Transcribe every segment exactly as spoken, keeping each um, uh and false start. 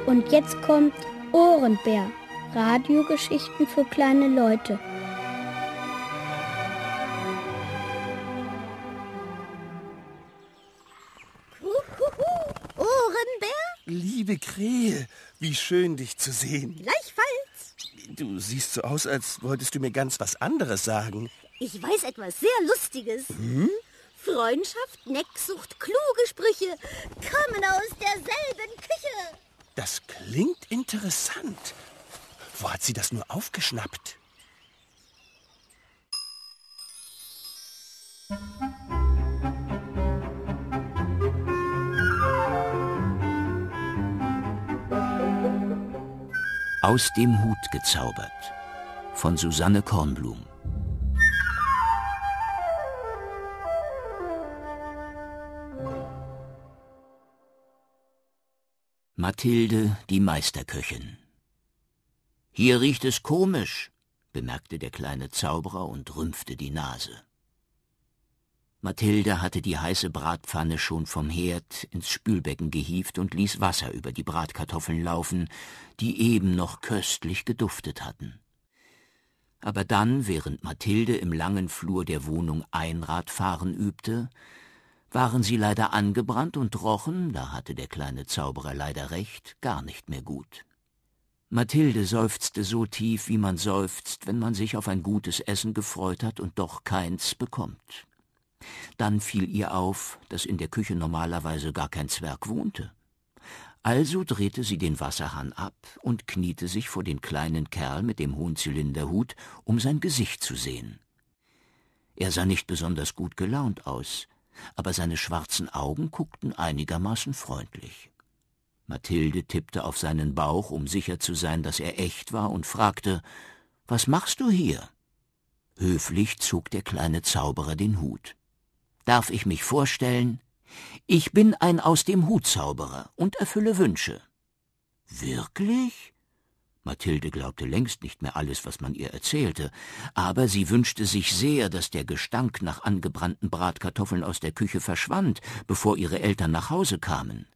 Und jetzt kommt Ohrenbär. Radiogeschichten für kleine Leute. Huhuhu. Ohrenbär? Liebe Krähe, wie schön, dich zu sehen. Gleichfalls. Du siehst so aus, als wolltest du mir ganz was anderes sagen. Ich weiß etwas sehr Lustiges. Hm? Freundschaft, Necksucht, kluge Sprüche kommen aus derselben Küche. Das klingt interessant. Wo hat sie das nur aufgeschnappt? Aus dem Hut gezaubert von Susanne Kornblum. Mathilde, die Meisterköchin. »Hier riecht es komisch«, bemerkte der kleine Zauberer und rümpfte die Nase. Mathilde hatte die heiße Bratpfanne schon vom Herd ins Spülbecken gehievt und ließ Wasser über die Bratkartoffeln laufen, die eben noch köstlich geduftet hatten. Aber dann, während Mathilde im langen Flur der Wohnung Einradfahren übte, waren sie leider angebrannt und rochen, da hatte der kleine Zauberer leider recht, gar nicht mehr gut. Mathilde seufzte so tief, wie man seufzt, wenn man sich auf ein gutes Essen gefreut hat und doch keins bekommt. Dann fiel ihr auf, dass in der Küche normalerweise gar kein Zwerg wohnte. Also drehte sie den Wasserhahn ab und kniete sich vor den kleinen Kerl mit dem hohen Zylinderhut, um sein Gesicht zu sehen. Er sah nicht besonders gut gelaunt aus, aber seine schwarzen Augen guckten einigermaßen freundlich. Mathilde tippte auf seinen Bauch, um sicher zu sein, dass er echt war, und fragte, »Was machst du hier?« Höflich zog der kleine Zauberer den Hut. »Darf ich mich vorstellen? Ich bin ein Aus-dem-Hut-Zauberer und erfülle Wünsche.« »Wirklich?« Mathilde glaubte längst nicht mehr alles, was man ihr erzählte, aber sie wünschte sich sehr, dass der Gestank nach angebrannten Bratkartoffeln aus der Küche verschwand, bevor ihre Eltern nach Hause kamen.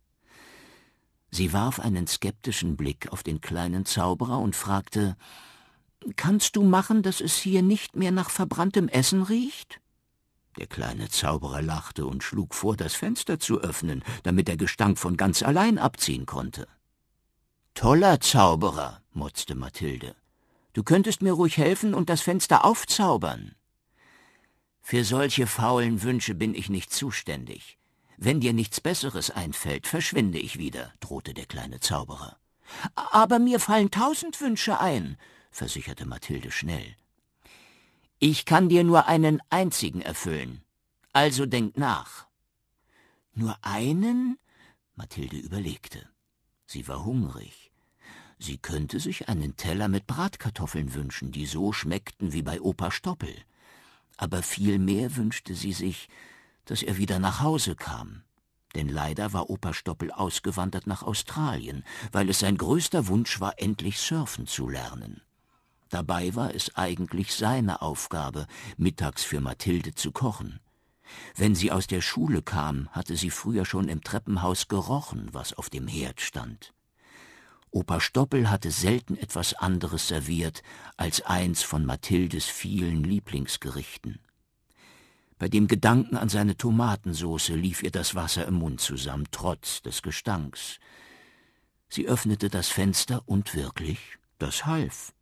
Sie warf einen skeptischen Blick auf den kleinen Zauberer und fragte, »Kannst du machen, dass es hier nicht mehr nach verbranntem Essen riecht?« Der kleine Zauberer lachte und schlug vor, das Fenster zu öffnen, damit der Gestank von ganz allein abziehen konnte. »Toller Zauberer«, motzte Mathilde. »Du könntest mir ruhig helfen und das Fenster aufzaubern.« »Für solche faulen Wünsche bin ich nicht zuständig. Wenn dir nichts Besseres einfällt, verschwinde ich wieder«, drohte der kleine Zauberer. »Aber mir fallen tausend Wünsche ein«, versicherte Mathilde schnell. »Ich kann dir nur einen einzigen erfüllen. Also denk nach.« »Nur einen?« Mathilde überlegte. Sie war hungrig. Sie könnte sich einen Teller mit Bratkartoffeln wünschen, die so schmeckten wie bei Opa Stoppel. Aber viel mehr wünschte sie sich, dass er wieder nach Hause kam. Denn leider war Opa Stoppel ausgewandert nach Australien, weil es sein größter Wunsch war, endlich surfen zu lernen. Dabei war es eigentlich seine Aufgabe, mittags für Mathilde zu kochen. Wenn sie aus der Schule kam, hatte sie früher schon im Treppenhaus gerochen, was auf dem Herd stand. Opa Stoppel hatte selten etwas anderes serviert als eins von Mathildes vielen Lieblingsgerichten. Bei dem Gedanken an seine Tomatensauce lief ihr das Wasser im Mund zusammen, trotz des Gestanks. Sie öffnete das Fenster und wirklich, das half.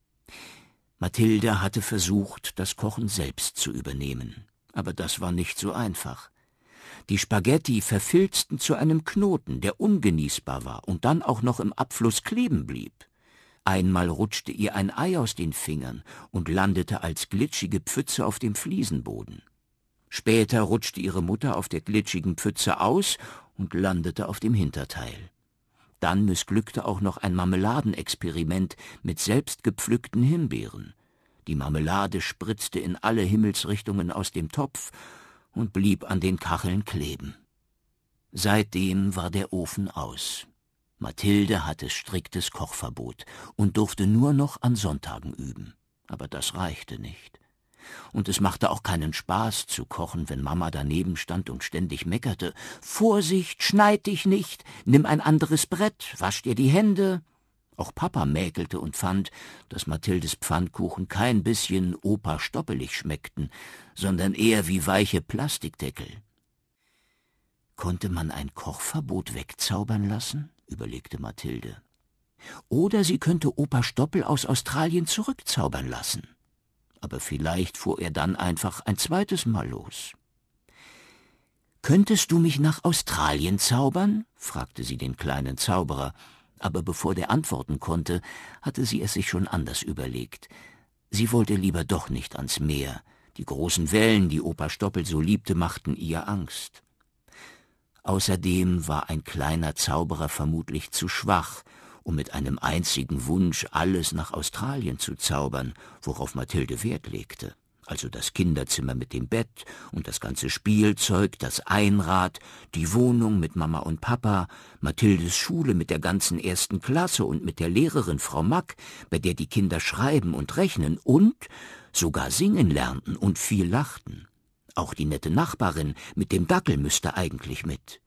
Mathilde hatte versucht, das Kochen selbst zu übernehmen, aber das war nicht so einfach. Die Spaghetti verfilzten zu einem Knoten, der ungenießbar war und dann auch noch im Abfluss kleben blieb. Einmal rutschte ihr ein Ei aus den Fingern und landete als glitschige Pfütze auf dem Fliesenboden. Später rutschte ihre Mutter auf der glitschigen Pfütze aus und landete auf dem Hinterteil. Dann missglückte auch noch ein Marmeladenexperiment mit selbstgepflückten Himbeeren. Die Marmelade spritzte in alle Himmelsrichtungen aus dem Topf und blieb an den Kacheln kleben. Seitdem war der Ofen aus. Mathilde hatte striktes Kochverbot und durfte nur noch an Sonntagen üben. Aber das reichte nicht. Und es machte auch keinen Spaß zu kochen, wenn Mama daneben stand und ständig meckerte. »Vorsicht, schneid dich nicht, nimm ein anderes Brett, wasch dir die Hände.« Auch Papa mäkelte und fand, dass Mathildes Pfannkuchen kein bisschen Opa stoppelig schmeckten, sondern eher wie weiche Plastikdeckel. Konnte man ein Kochverbot wegzaubern lassen? Überlegte Mathilde. Oder sie könnte Opa Stoppel aus Australien zurückzaubern lassen. Aber vielleicht fuhr er dann einfach ein zweites Mal los. »Könntest du mich nach Australien zaubern?« fragte sie den kleinen Zauberer, aber bevor der antworten konnte, hatte sie es sich schon anders überlegt. Sie wollte lieber doch nicht ans Meer. Die großen Wellen, die Opa Stoppel so liebte, machten ihr Angst. Außerdem war ein kleiner Zauberer vermutlich zu schwach, um mit einem einzigen Wunsch alles nach Australien zu zaubern, worauf Mathilde Wert legte. Also das Kinderzimmer mit dem Bett und das ganze Spielzeug, das Einrad, die Wohnung mit Mama und Papa, Mathildes Schule mit der ganzen ersten Klasse und mit der Lehrerin Frau Mack, bei der die Kinder schreiben und rechnen und sogar singen lernten und viel lachten. Auch die nette Nachbarin mit dem Dackel müsste eigentlich mit.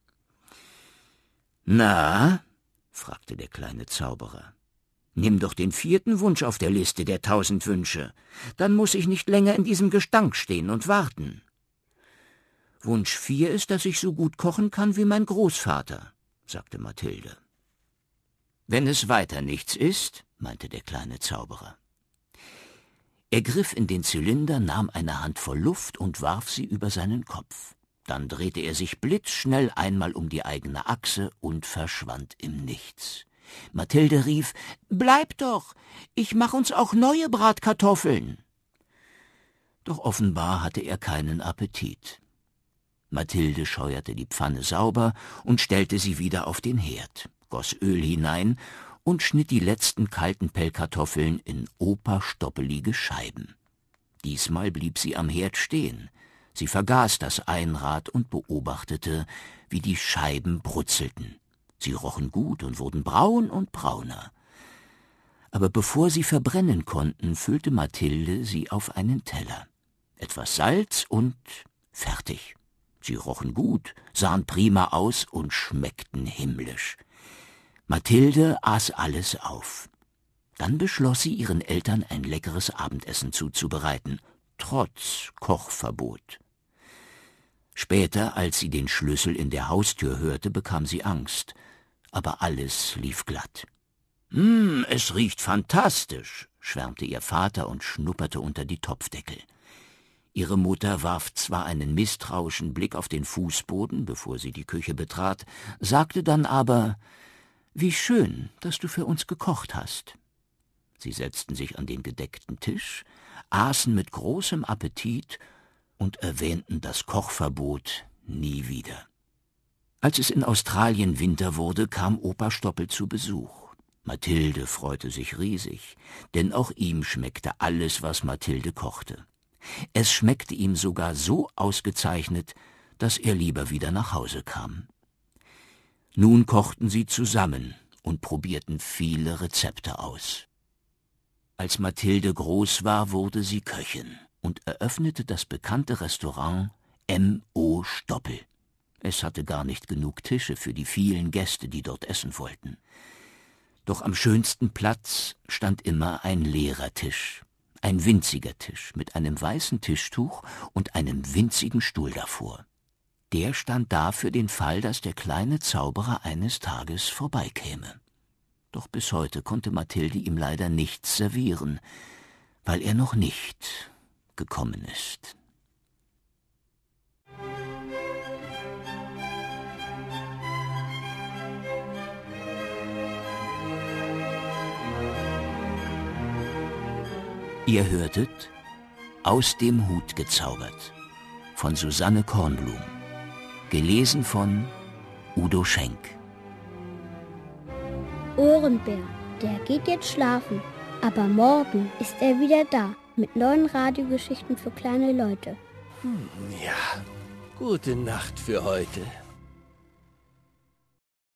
»Na?« fragte der kleine Zauberer. »Nimm doch den vierten Wunsch auf der Liste der tausend Wünsche. Dann muss ich nicht länger in diesem Gestank stehen und warten.« »Wunsch vier ist, dass ich so gut kochen kann wie mein Großvater«, sagte Mathilde. »Wenn es weiter nichts ist«, meinte der kleine Zauberer. Er griff in den Zylinder, nahm eine Handvoll Luft und warf sie über seinen Kopf. Dann drehte er sich blitzschnell einmal um die eigene Achse und verschwand im Nichts. Mathilde rief, »Bleib doch, ich mach uns auch neue Bratkartoffeln.« Doch offenbar hatte er keinen Appetit. Mathilde scheuerte die Pfanne sauber und stellte sie wieder auf den Herd, goss Öl hinein und schnitt die letzten kalten Pellkartoffeln in operstoppelige Scheiben. Diesmal blieb sie am Herd stehen. Sie vergaß das Einrad und beobachtete, wie die Scheiben brutzelten. Sie rochen gut und wurden braun und brauner. Aber bevor sie verbrennen konnten, füllte Mathilde sie auf einen Teller. Etwas Salz und fertig. Sie rochen gut, sahen prima aus und schmeckten himmlisch. Mathilde aß alles auf. Dann beschloss sie, ihren Eltern ein leckeres Abendessen zuzubereiten, trotz Kochverbot. Später, als sie den Schlüssel in der Haustür hörte, bekam sie Angst. Aber alles lief glatt. »Hm, es riecht fantastisch«, schwärmte ihr Vater und schnupperte unter die Topfdeckel. Ihre Mutter warf zwar einen misstrauischen Blick auf den Fußboden, bevor sie die Küche betrat, sagte dann aber, »Wie schön, dass du für uns gekocht hast.« Sie setzten sich an den gedeckten Tisch, aßen mit großem Appetit und erwähnten das Kochverbot nie wieder. Als es in Australien Winter wurde, kam Opa Stoppel zu Besuch. Mathilde freute sich riesig, denn auch ihm schmeckte alles, was Mathilde kochte. Es schmeckte ihm sogar so ausgezeichnet, dass er lieber wieder nach Hause kam. Nun kochten sie zusammen und probierten viele Rezepte aus. Als Mathilde groß war, wurde sie Köchin und eröffnete das bekannte Restaurant M O Stoppel. Es hatte gar nicht genug Tische für die vielen Gäste, die dort essen wollten. Doch am schönsten Platz stand immer ein leerer Tisch, ein winziger Tisch mit einem weißen Tischtuch und einem winzigen Stuhl davor. Der stand da für den Fall, dass der kleine Zauberer eines Tages vorbeikäme. Doch bis heute konnte Mathilde ihm leider nichts servieren, weil er noch nicht gekommen ist. Ihr hörtet »Aus dem Hut gezaubert« von Susanne Kornblum, gelesen von Udo Schenk. Ohrenbär, der geht jetzt schlafen, aber morgen ist er wieder da mit neuen Radiogeschichten für kleine Leute. Hm, ja, gute Nacht für heute.